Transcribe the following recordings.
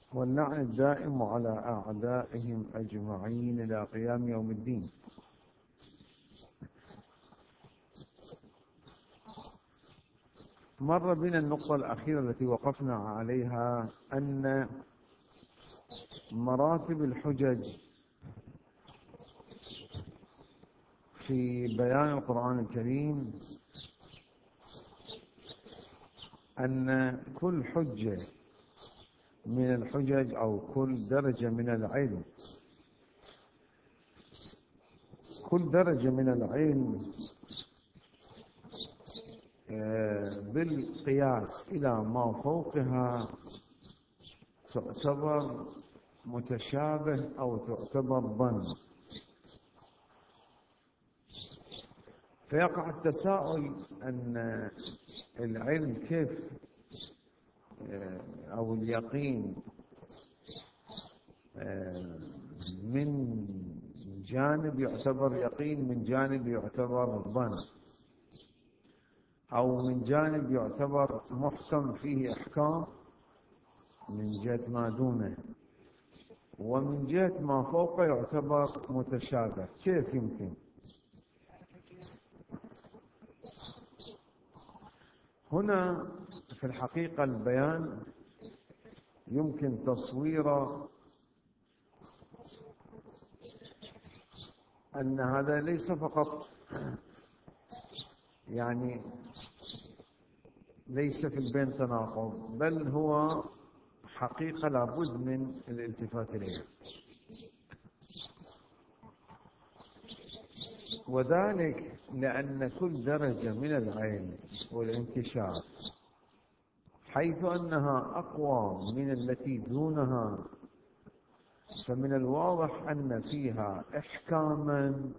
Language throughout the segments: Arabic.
واللعن الدائم على أعدائهم أجمعين إلى قيام يوم الدين. مر بنا النقطة الأخيرة التي وقفنا عليها، أن مراتب الحجج في بيان القرآن الكريم، أن كل حجة من الحجج أو كل درجة من العلم، كل درجة من العلم بالقياس إلى ما فوقها تعتبر متشابه أو تعتبر ظن. فيقع التساؤل أن العلم كيف أو اليقين من جانب يعتبر يقين، من جانب يعتبر ظن، أو من جانب يعتبر محكم فيه أحكام من جهة ما دونه، ومن جهة ما فوقه يعتبر متشابه. كيف يمكن؟ هنا في الحقيقة البيان يمكن تصويره أن هذا ليس فقط يعني ليس في البين تناقض، بل هو حقيقة لابد من الالتفات إليها. وذلك لأن كل درجة من العلم والانكشاف حيث أنها أقوى من التي دونها، فمن الواضح أن فيها إحكاما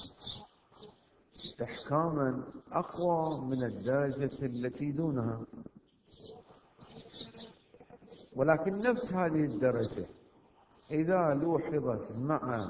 أقوى من الدرجة التي دونها. ولكن نفس هذه الدرجة إذا لوحظت مع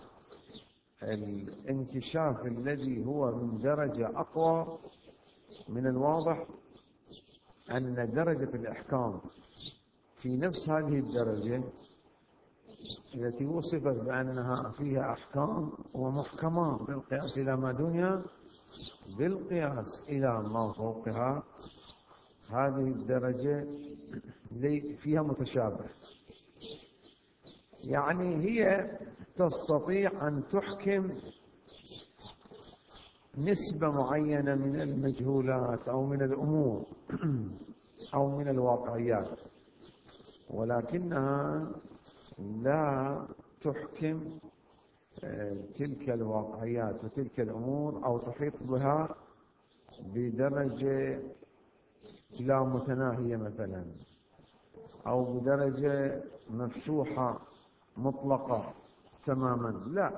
الانكشاف الذي هو من درجة أقوى، من الواضح أن درجة الإحكام في نفس هذه الدرجة التي وصفت بأنها فيها أحكام ومحكمات بالقياس إلى ما دونها، بالقياس إلى ما فوقها هذه الدرجة فيها متشابه. يعني هي تستطيع أن تحكم نسبة معينة من المجهولات أو من الأمور أو من الواقعيات، ولكنها لا تحكم تلك الواقعيات وتلك الأمور، أو تحيط بها بدرجة لا متناهية مثلا، أو بدرجة مفتوحة مطلقة تماما، لا،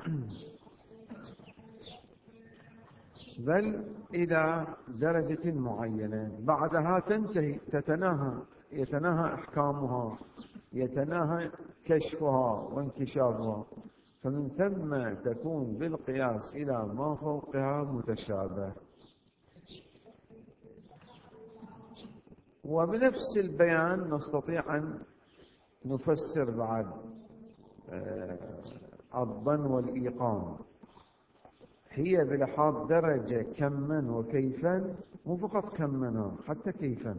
بل إلى درجة معينة بعدها تنتهي، يتناهى أحكامها، يتناهى كشفها وانكشافها، فمن ثم تكون بالقياس إلى ما فوقها متشابه. وبنفس البيان نستطيع أن نفسر بعد الظن والإيقان. هي بلحاظ درجة كما وكيفا، مو فقط كما، حتى كيفا،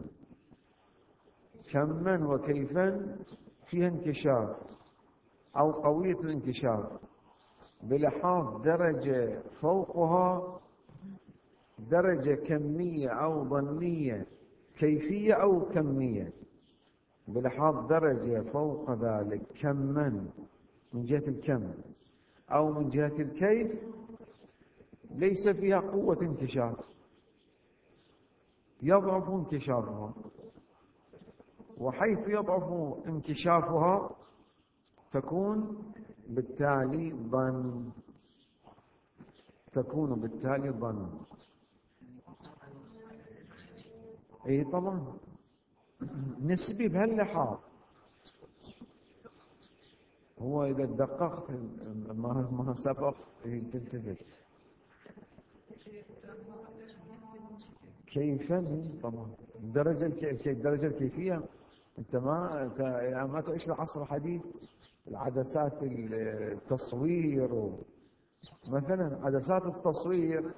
كما وكيفا فيها انكشاف أو قوية الانكشاف. بلحاظ درجة فوقها درجة كمية أو ظنية، كيفية أو كمية، بلحاظ درجة فوق ذلك كما من جهة الكم أو من جهة الكيف ليس فيها قوة انكشاف، يضعف انكشافها، وحيث يضعف انكشافها تكون بالتالي ظن. اي طبعا نسبي بهاللحاظ. هو اذا دققت ما سبق تلتفت كيفا، طبعا الدرجة الكيفية أنت ما تعيش العصر الحديث، العدسات التصوير مثلا عدسات التصوير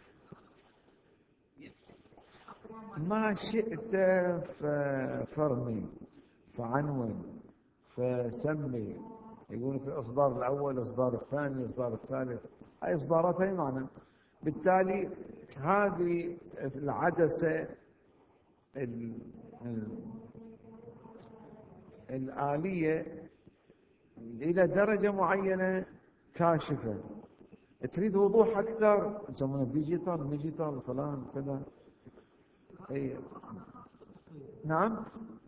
ما شئت فرمي فعنون فسمي. يقولون في الإصدار الأول، الإصدار الثاني، الإصدار الثالث، هاي إصداراتها معنا. بالتالي هذه العدسة الآلية إلى درجة معينة كاشفة، تريد وضوح أكثر يسمونه ديجيتال فلان كذا. أي نعم.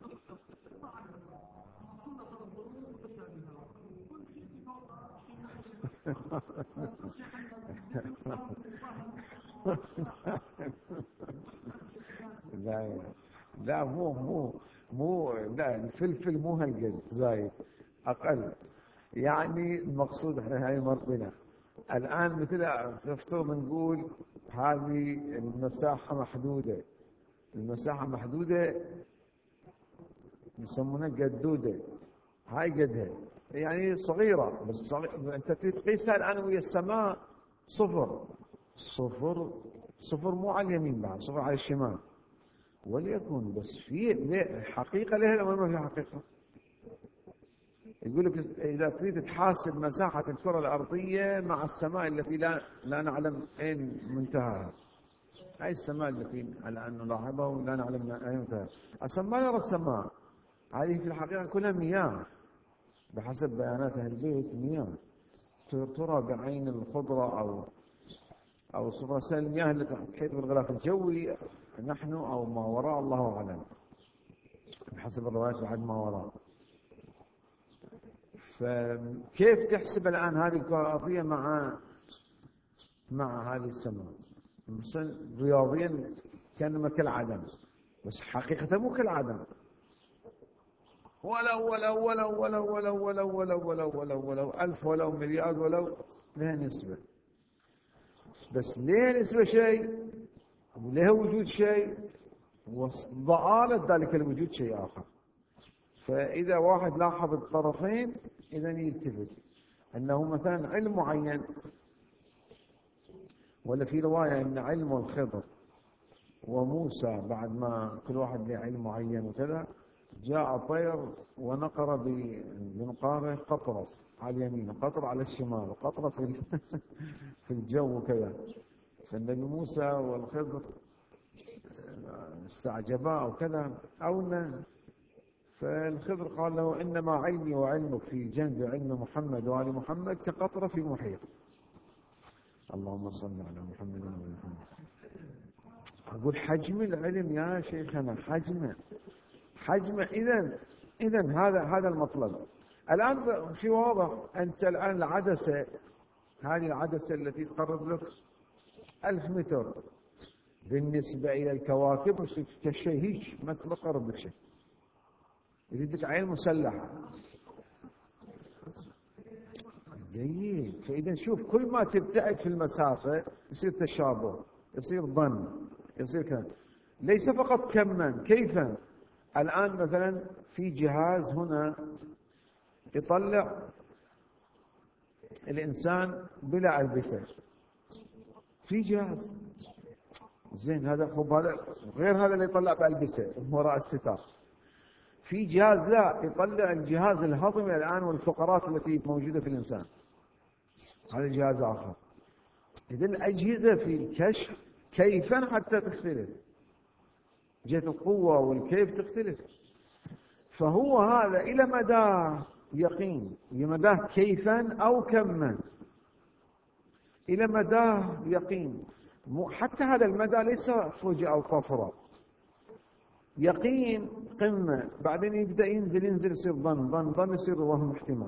لا لا، لا، الفلفل مو هالقد زايد، أقل. يعني المقصود احنا هاي مرضنا الآن مثل نفترض نقول هذه المساحة محدودة، المساحة محدودة يسمونها قدودة، هاي قدها يعني صغيرة، بس أنت تقيسها الآن ويا السماء صفر. صفر مو على اليمين بعد، صفر على الشمال. وليكن بس في حقيقة لها ولا ما في حقيقة؟ يقول لك إذا تريد تحاسب مساحة الكرة الأرضية مع السماء التي لا نعلم أين منتهاها، هاي السماء التي على أن نلاحظها ولا نعلم أين منتهاها، أصلا ما نرى السماء هذه في الحقيقة كلها مياه بحسب بيانات أهل البيت، مياه ترى بعين الخضرة أو صفرسال المياه التي تحيط بالغلاف الجوي نحن أو ما وراء، الله أعلم بحسب الروايات بعد ما وراء. فكيف تحسب الآن هذه الكرة الأرضية مع هذه السماء؟ مثلا رياضيا كأنما كالعدم، بس حقيقة مو كالعدم، ولو ألف ولو مليار ولو لها نسبة. بس ليه نسبة شيء وليه وجود شيء وضآلة ذلك الوجود شيء آخر. فإذا واحد لاحظ الطرفين إذا يلتفت أنه مثلا علم معين، ولا في رواية أن علم الخضر وموسى بعد ما كل واحد له علم معين وكذا، جاء طير ونقر بمنقاره قطرة على اليمين وقطرة على الشمال وقطرة في الجو وكذا. فالنبي موسى والخضر استعجبا أو كذا فالخضر قال له إنما علمي وعلمك في جنب علم محمد وآل محمد كقطرة في محيط. اللهم صل على محمد وآل محمد. أقول حجم العلم يا شيخنا، حجم. إذن هذا المطلب. الآن في واضح أنت الآن العدسة، هذه العدسة التي تقرب لك 1000 متر بالنسبة إلى الكواكب كشيء هيك ما تقرب لك شيء، يريدك عين مسلحة. جيد. فإذا شوف كل ما تبتعد في المسافة يصير تشابه، يصير ظن، يصير كذا. ليس فقط كما، كيفا. الآن مثلا في جهاز هنا يطلع الإنسان بلا ألبسة، في جهاز زين، هذا غير هذا اللي يطلع بألبسة وراء الستار. في جهاز لا يطلع الجهاز الهضمي الآن والفقرات التي موجودة في الإنسان، هذا جهاز آخر. إذن الأجهزة في الكشف كيفا حتى تختلف، جهة القوة والكيف تختلف. فهو هذا إلى مدى يقين، إلى مدى كيفا أو كما، إلى مدى يقين. حتى هذا المدى ليس فوجئ أو طفرة، يقين قمة، بعدين يبدأ ينزل يصير ظن يصير وهم احتمال،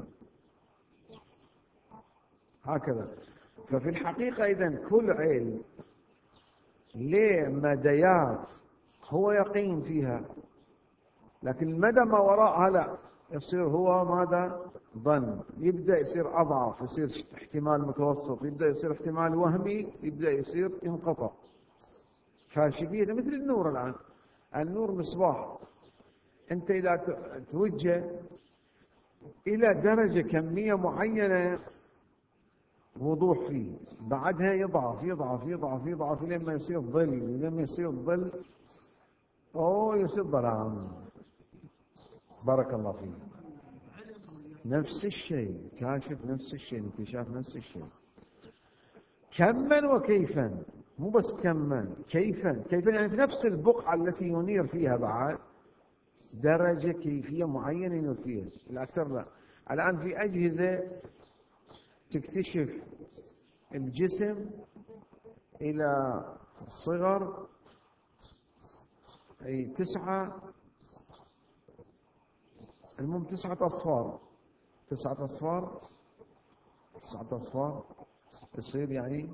هكذا. ففي الحقيقة إذن كل علم ليه مديات هو يقين فيها، لكن المدى ما وراءها لا، يصير هو ماذا؟ ظن. يبدأ يصير أضعف، يصير احتمال متوسط، يبدأ يصير احتمال وهمي، يبدأ يصير ينقطع. كاشفية مثل النور الآن، النور مصباح أنت إذا توجه إلى درجة كمية معينة وضوح فيه، بعدها يضعف يضعف يضعف يضعف لما يصير ظل، لما يصير ظل أو يصير ظلام. بارك الله فيك. نفس الشيء، كاشف نفس الشيء، انكشاف نفس الشيء، كما وكيفا، مو بس كما، كيفا. كيفا يعني في نفس البقعة التي ينير فيها بعد درجة كيفية معينة ينير فيها، الأكثر لا. الآن في أجهزة تكتشف الجسم إلى صغر، أي 9 أصفار، 9 أصفار يصير يعني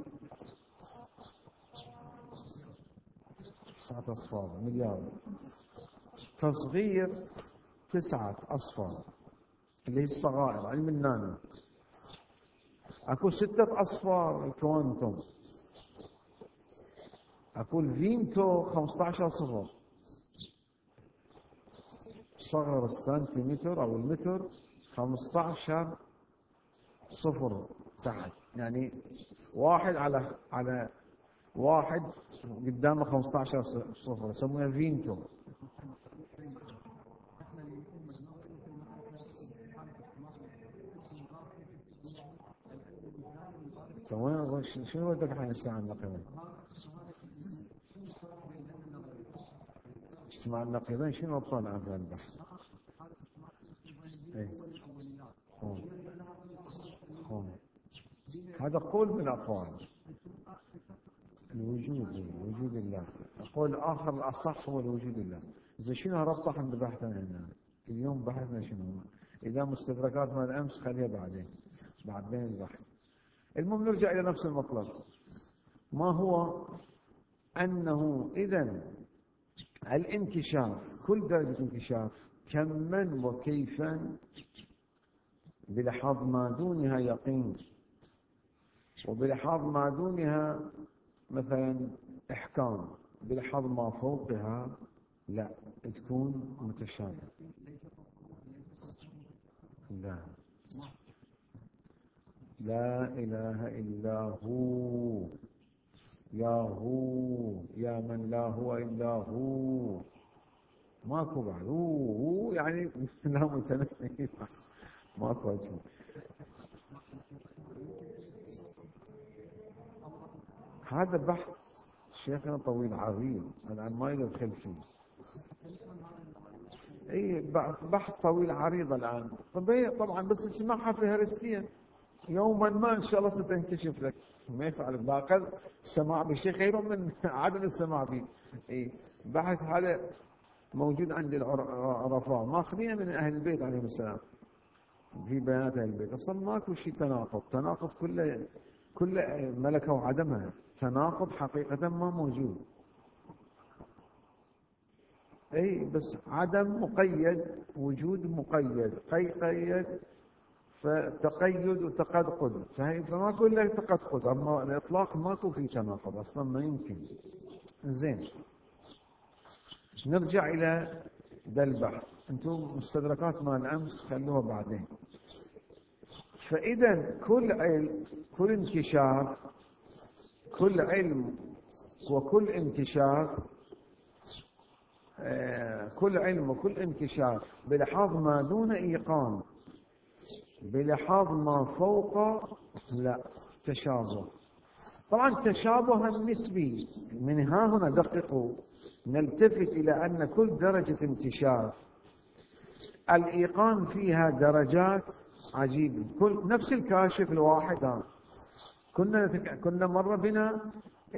9 أصفار مليار. تصغير 9 أصفار اللي هي الصغائر، علم النانو. أكو 6 أصفار الكوانتم، أكو الفيمتو 15 صفر. صغر السنتيمتر أو المتر 15 صفر تحت، يعني 1 على 1 قدامه 15 صفر، يسمونها فيمتو. شنو ودك الحين الساعة النقيضة؟ اسمع النقيضين شنو أبطال عن البحث؟ ايه هذا قول من أقوال الوجود، وجود الله. القول الآخر الأصح هو الوجود الله. إذا شنو ربطه عند بحثنا هنا اليوم؟ بحثنا شنو؟ إذا مستدركات مال الأمس خليها بعدين، بعد بين البحث. المهم نرجع إلى نفس المطلب. ما هو؟ أنه إذن الانكشاف، كل درجة انكشاف كما وكيفا بلحاظ ما دونها يقين، وبلحاظ ما دونها مثلا إحكام، بلحاظ ما فوقها لا تكون متشابهة. لا إله إلا هو، يا من لا هو إلا هو، ماكو بعد. هو يعني لا متنفي، ماكو وجه. هذا بحث شيخنا طويل عريض، الآن ما يدخل فيه. اي بحث طويل عريض الآن. طبعا بس اسمعها فهرستيا، يوما ما إن شاء الله ستنكشف لك. ما يفعل باقل السماع بالشيء خير من عدم السماع به. اي بحث هذا موجود عند العرفاء، ماخذينه من أهل البيت عليهم السلام في بيانات أهل البيت. أصلا ماكو شيء تناقض كل ملكة وعدمها، تناقض حقيقة ما موجود. اي بس عدم مقيد، وجود مقيد، قيد، فتقيد وتقدقد، فما كل لك تقدقد. اما الاطلاق ماكو فيه تناقض اصلا، ما يمكن. زين، نرجع الى ذا البحث. انتم مستدركات مال الامس خلوها بعدين. فاذا كل علم، كل انكشاف، كل علم وكل انكشاف، كل علم وكل انكشاف بلحاظ ما دون ايقان، بلحاظ ما فوق لا تشابه. طبعا تشابها نسبي. من ها هنا دققوا، نلتفت إلى أن كل درجة انكشاف الإيقان فيها درجات عجيبة. نفس الكاشف الواحد، كنا مر بنا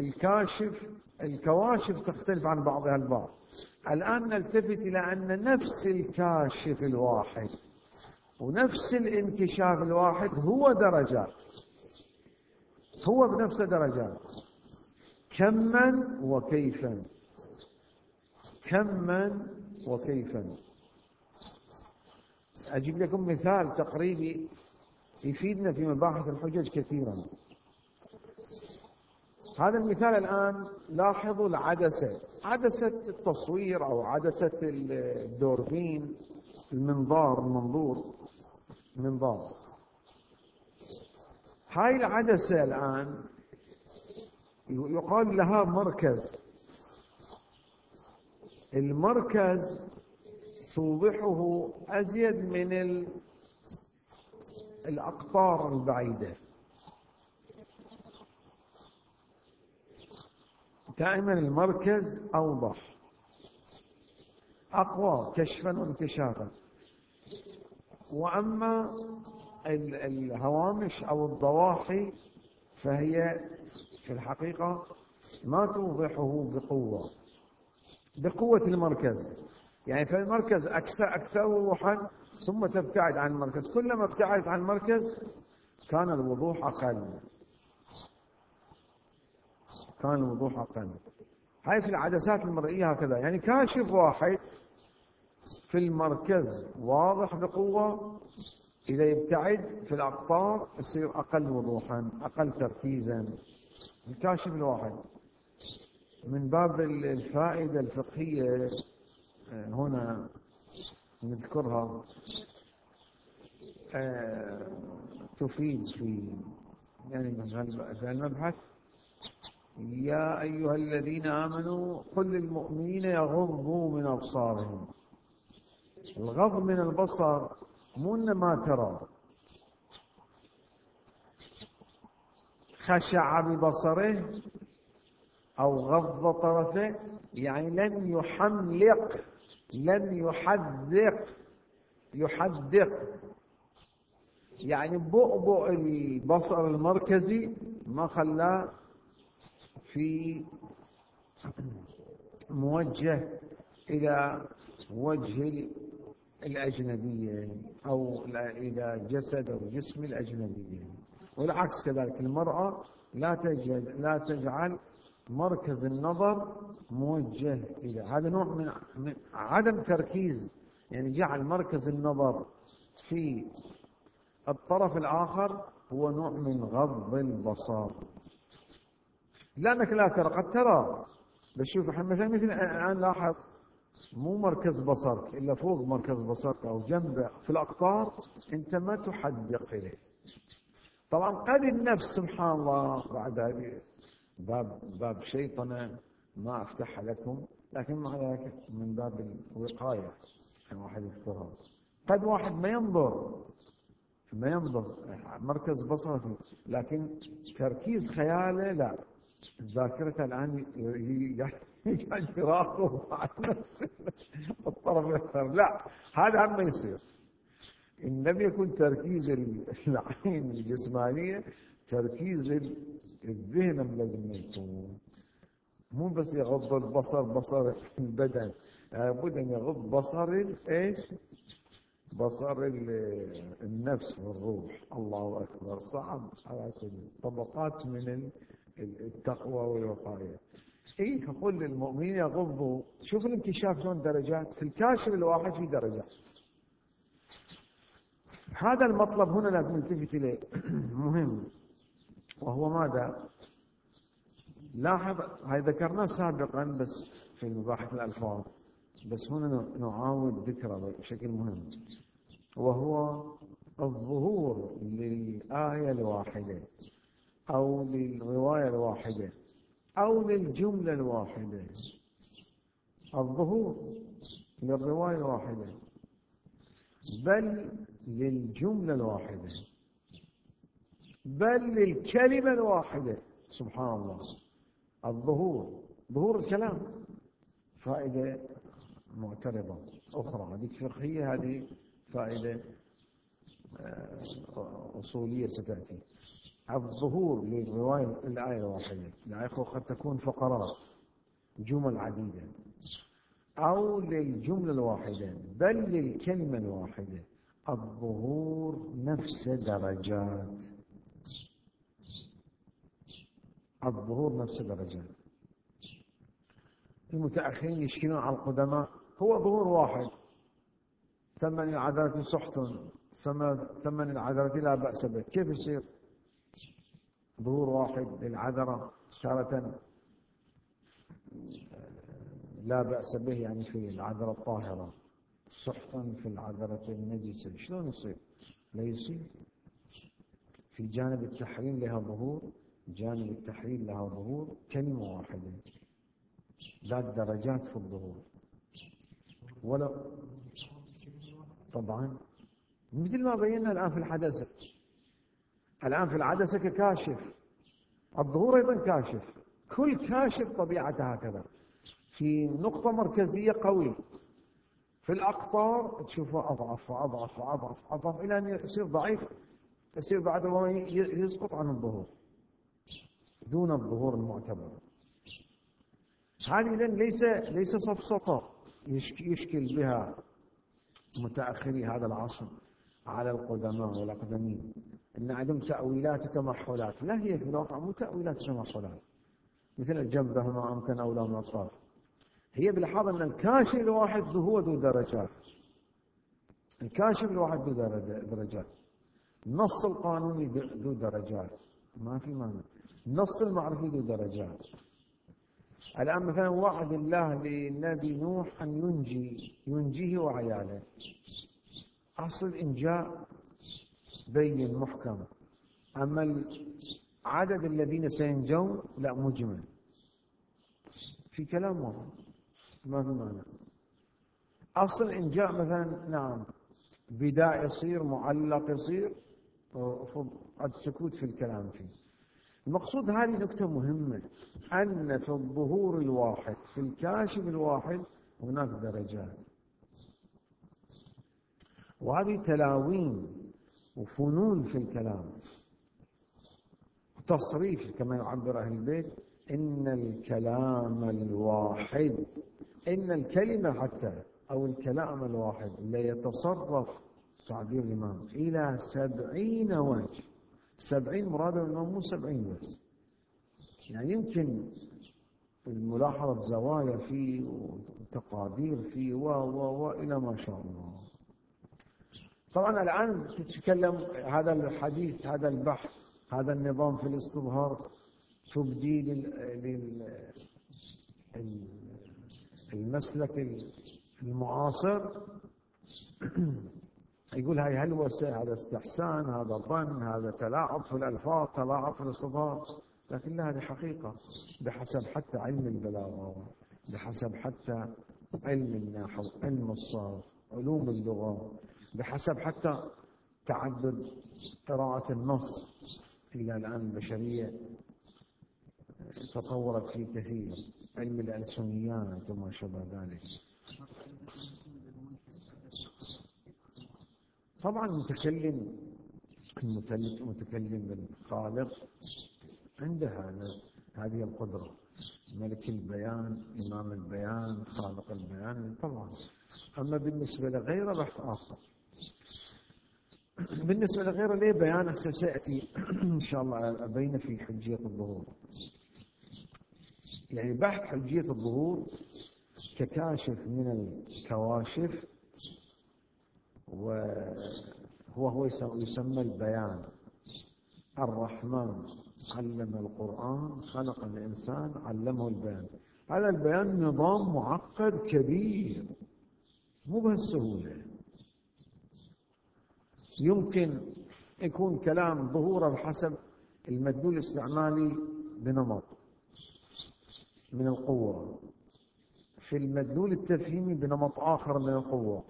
الكواشف تختلف عن بعضها البعض. الآن نلتفت إلى أن نفس الكاشف الواحد ونفس الانكشاف الواحد هو درجات، هو بنفس درجات، كما وكيفا، كما وكيفا. أجيب لكم مثال تقريبي يفيدنا في مباحث الحجج كثيرا. هذا المثال الآن لاحظوا العدسة، عدسة التصوير أو عدسة الدوربين، المنظار. هاي العدسة الآن يقال لها مركز. المركز توضحه أزيد من الأقطار البعيدة. دائما المركز أوضح، أقوى كشفا وانكشافا. وأما الهوامش أو الضواحي فهي في الحقيقة ما توضحه بقوة المركز. يعني في المركز أكثر وضوحا، ثم تبتعد عن المركز. كلما ابتعدت عن المركز كان الوضوح أقل. هاي في العدسات المرئية هكذا. يعني كاشف واحد في المركز واضح بقوة، إذا يبتعد في الأقطار يصير أقل وضوحا، أقل تركيزا. الكاشف الواحد. من باب الفائدة الفقهية هنا نذكرها، تفيد في المبحث: يا أيها الذين آمنوا قل للمؤمنين يغضوا من أبصارهم. الغض من البصر مو ما ترى، خشع ببصره أو غض طرفه، يعني لم يحدق، يعني بؤبؤ البصر المركزي ما خلاه في موجه إلى وجه الأجنبية أو إلى جسد أو جسم الأجنبية. والعكس كذلك، المرأة لا تجعل مركز النظر موجه إلى، هذا نوع من عدم تركيز. يعني جعل مركز النظر في الطرف الآخر هو نوع من غض البصر. لأنك لا ترى، قد ترى بس شوف مثلا الآن لاحظ، مو مركز بصرك إلا فوق مركز بصرك أو جنبه في الأقطار، أنت ما تحدق إليه. طبعا قد النفس سبحان الله، بعد هذه باب شيطنة ما أفتحها لكم، لكن مع ذلك من باب الوقاية كان واحد يذكرها. قد واحد ما ينظر مركز بصره، لكن تركيز خياله لا، ذاكرته الآن يراقب على نفسه الطرف الآخر. لا، هذا هم ما يصير. إن لم يكن تركيز العين الجسمانية، تركيز الذهن لازم يكون. مو بس يغض البصر بصر البدن، لابد أن يغض بصر بصر النفس والروح. الله أكبر. صعب على كل طبقات من التقوى والوقاية. فقل للمؤمنين يغضوا. شوف الانكشاف شلون درجات، في الكاشف الواحد في درجات. هذا المطلب هنا لازم نلتفت إليه مهم، وهو ماذا؟ لاحظ، هاي ذكرناه سابقا بس في مباحث الألفاظ، بس هنا نعاود ذكره بشكل مهم، وهو الظهور للآية الواحدة أو للرواية الواحدة أو للجملة الواحدة. الظهور للرواية الواحدة بل للجملة الواحدة بل للكلمة الواحدة. سبحان الله. ظهور الكلام فائدة معترضة أخرى، هذه فقهية، هذه فائدة أصولية ستأتي. الظهور للرواية الآية الواحدة، الآية قد تكون فقرات جمل عديدة، أو للجملة الواحدة بل للكلمة الواحدة. الظهور نفس درجات. المتأخرين يشكلون على القدماء، هو ظهور واحد. ثمن العذرة سحت، ثمن العذرة لا بأس به. كيف يصير؟ ظهور واحد للعذرة تارة لا بأس به، يعني في العذرة الطاهرة، سحتا في العذرة النجسة، شلون يصير؟ لا يصير. في جانب التحريم لها ظهور، جانب التحريم لها ظهور كلمة واحدة، ذات درجات في الظهور. ولا طبعا مثل ما بينا الآن في الحدثة، الآن في العدسة ككاشف، الظهور أيضا كاشف، كل كاشف طبيعته هكذا، في نقطة مركزية قوي، في الأقطار تشوفه أضعف وأضعف وأضعف أضعف إلى أن يصير ضعيف، يصير بعد ما يسقط عن الظهور دون الظهور المعتبر. هذه إذن ليس صفصفة يشكل بها متأخري هذا العصر على القدماء والأقدمين، إن عندهم تأويلات وتمحلات. لا، هي في الواقع مو تأويلات وتمحلات، مثل الجبهة ما أمكن أولى من الأطراف. هي بالحاضر أن الكاشف الواحد هو ذو درجات، الكاشف الواحد ذو درجات، النص القانوني ذو درجات، ما في مانع، النص المعرفي ذو درجات. الآن مثلا وعد الله للنبي نوح أن ينجيه وعياله، أصل الإنجاء بين محكم، أما عدد الذين سينجون لا، مجمل في كلام واحد، ما في معنى. أصل الإنجاء مثلا نعم، بداء يصير، معلق يصير، قد سكوت في الكلام فيه. المقصود هذه نكتة مهمة، أن في الظهور الواحد، في الكاشف الواحد، هناك درجات، وهذه تلاوين وفنون في الكلام، تصريف كما يعبر أهل البيت، إن الكلام الواحد، إن الكلمة حتى أو الكلام الواحد ليتصرف، تعبير الإمام، إلى 70 وجه. 70 مراد الإمام مو 70 بس، يعني يمكن الملاحظة زوايا فيه وتقادير فيه إلى ما شاء الله. طبعا الآن تتكلم هذا الحديث، هذا البحث، هذا النظام في الاستظهار تبدي المسلك المعاصر يقول هاي هلوسة، هذا استحسان، هذا ظن، هذا تلاعب في الألفاظ، تلاعب في الاستظهار، لكن لا، هذه حقيقة بحسب حتى علم البلاغة، بحسب حتى علم النحو، علم الصرف، علوم اللغة، بحسب حتى تعدد قراءة النص. إلى الآن البشرية تطورت فيه كثير، علم الألسنيات وما شابه ذلك. طبعا المتكلم بالخالق عنده هذه القدرة، ملك البيان، إمام البيان، خالق البيان طبعا. أما بالنسبة لغيره بحث آخر، بالنسبة لغيره ليه بيان سيأتي إن شاء الله أبين في حجية الظهور. يعني بحث حجية الظهور ككاشف من الكواشف، وهو يسمى البيان. الرحمن علم القرآن، خلق الإنسان، علمه البيان. هذا البيان نظام معقد كبير، مو بهالسهولة. يمكن يكون كلام ظهوره بحسب المدلول الاستعمالي بنمط من القوة، في المدلول التفهيمي بنمط آخر من القوة،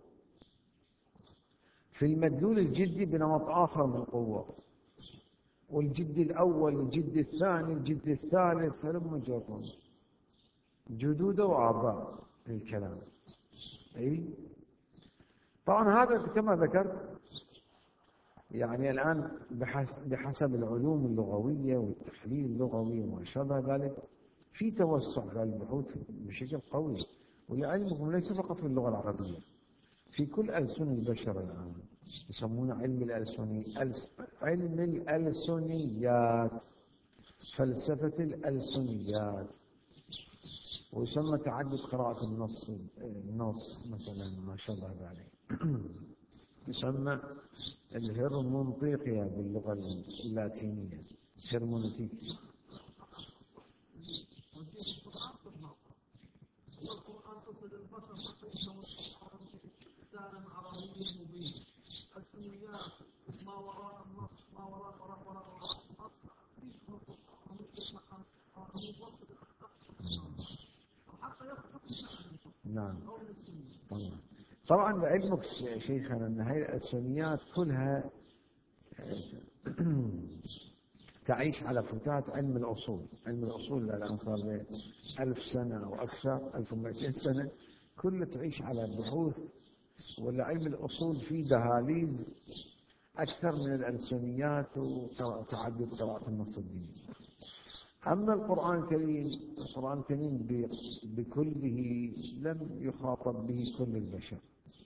في المدلول الجدي بنمط آخر من القوة، والجد الأول، الجد الثاني، الجد الثالث، هلم جرا، جدودة وآباء للكلام. أي طبعا هذا كما ذكرت يعني الآن بحسب العلوم اللغوية والتحليل اللغوي وما شابه ذلك في توسع في البحوث بشكل قوي. ولعلمكم ليس فقط في اللغة العربية، في كل ألسن البشر الآن يسمونه علم الألسنيات، فلسفة الألسنيات، ويسمى تعدد قراءة النص مثلا ما شابه ذلك. يسمى الهرمنطيقيا باللغة اللاتينية، هرمونيتيك. والقرآن قصد البشر حتى إنه لسانا عربي مبين. السميات ما وراء النص، ما وراء النص حتى نعم. طبعا لعلمك شيخنا أن هذه السميات كلها تعيش على فتات علم الأصول. علم الأصول الآن صار له 1000 سنة أو أكثر، 1200 سنة، كله تعيش على بحوث. ولا علم الأصول فيه دهاليز أكثر من الألسنيات وتعدد قراءة النص الديني. أما القرآن الكريم، القرآن الكريم بكله لم يخاطب به كل البشر،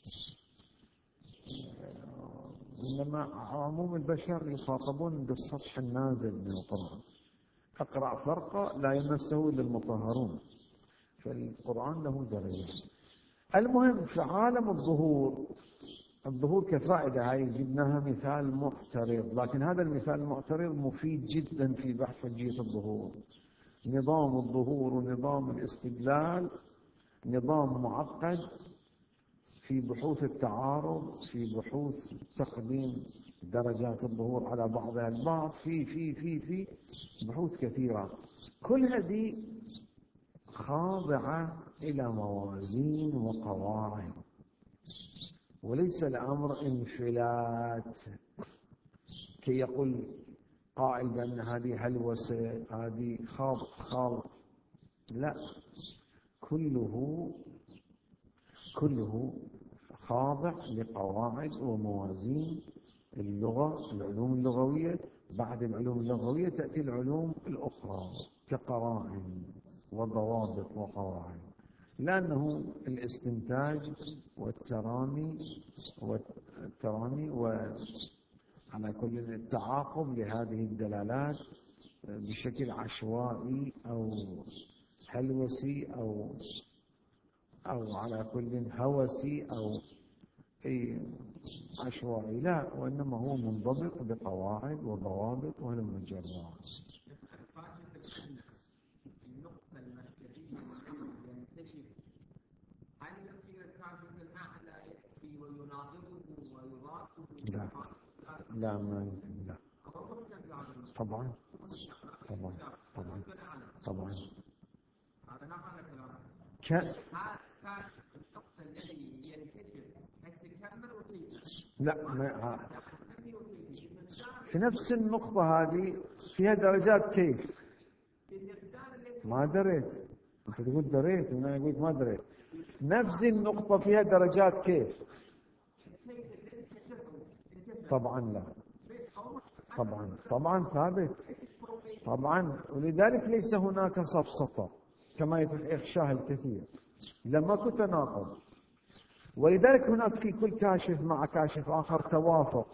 إنما عموم البشر يخاطبون بالسطح النازل من القرآن. اقرأ فرقة لا يمسه إلا المطهرون، فالقرآن له درجة. المهم في عالم الظهور كفائدة، هاي جبناها مثال معترض، لكن هذا المثال المعترض مفيد جدا في بحث حجية الظهور. نظام الظهور ونظام الاستدلال نظام معقد في بحوث التعارض، في بحوث تقديم درجات الظهور على بعضها البعض، في بحوث كثيرة. كل هذه خاضعة إلى موازين وقواعد، وليس الأمر انفلات كي يقول قائل بأن هذه هلوسة، هذه خاض. لا، كله خاضع لقواعد وموازين اللغة، العلوم اللغوية. بعد العلوم اللغوية تأتي العلوم الأخرى كقرائن وضوابط وقواعد، لأنه الاستنتاج والترامي وعلى كل التعاقب لهذه الدلالات بشكل عشوائي أو هلوسي أو على كل هوسي أو عشوائي، لا، وإنما هو منضبط بقواعد وضوابط وهلم جرا. النقطة المركزية ينتشر هل يصير الكاشف الأعلى يأتي ويناقضه ويضاده؟ لا ما يمكن. لا طبعا. هذا نقل كلامه. كاشف النقطة الذي ينتشر يكمل وكيف؟ لا، في نفس النقطة هذه فيها درجات كيف. ما دريت، أنت تقول دريت وأنا أقول ما دريت. نفس النقطة فيها درجات كيف. طبعا لا، طبعا ثابت طبعا، ولذلك ليس هناك سفسطة كما يخشاه الكثير، لما كنت تناقض. ولذلك هناك في كل كاشف مع كاشف آخر توافق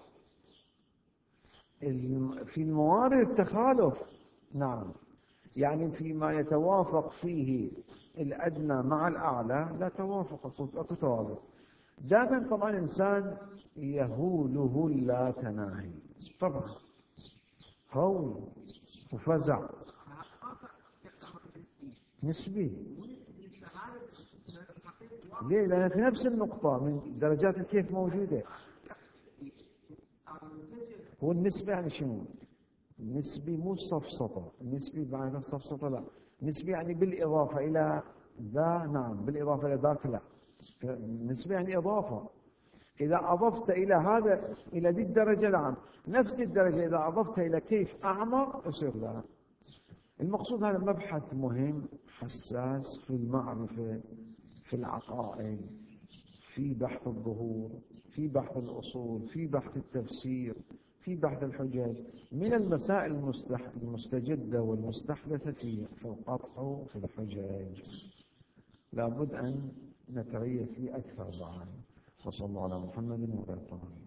في الموارد، التخالف. نعم، يعني فيما يتوافق فيه الأدنى مع الأعلى لا توافق، أكو توافق دائما. طبعا إنسان يهوله لا تناهي، طبعا هول وفزع نسبي. ليه؟ لأن في نفس النقطة من درجات الكيف موجودة. هو النسبة يعني شنو؟ النسبي مو السفسطة، النسبي معنى السفسطة لا، النسبي يعني بالإضافة إلى ذا. نعم، بالإضافة إلى ذاك لا. النسبة يعني إضافة. إذا أضفت إلى هذا إلى ذي الدرجة نعم، نفس الدرجة إذا أضفت إلى كيف أعمق يصير لا. المقصود هذا مبحث مهم حساس في المعرفة، في العقائد، في بحث الظهور، في بحث الأصول، في بحث التفسير، في بحث الحجج. من المسائل المستجدة والمستحدثة في القطع في الحجج، لابد أن نتريث فيه أكثر بعد. وصلى الله على محمد وعلى آله.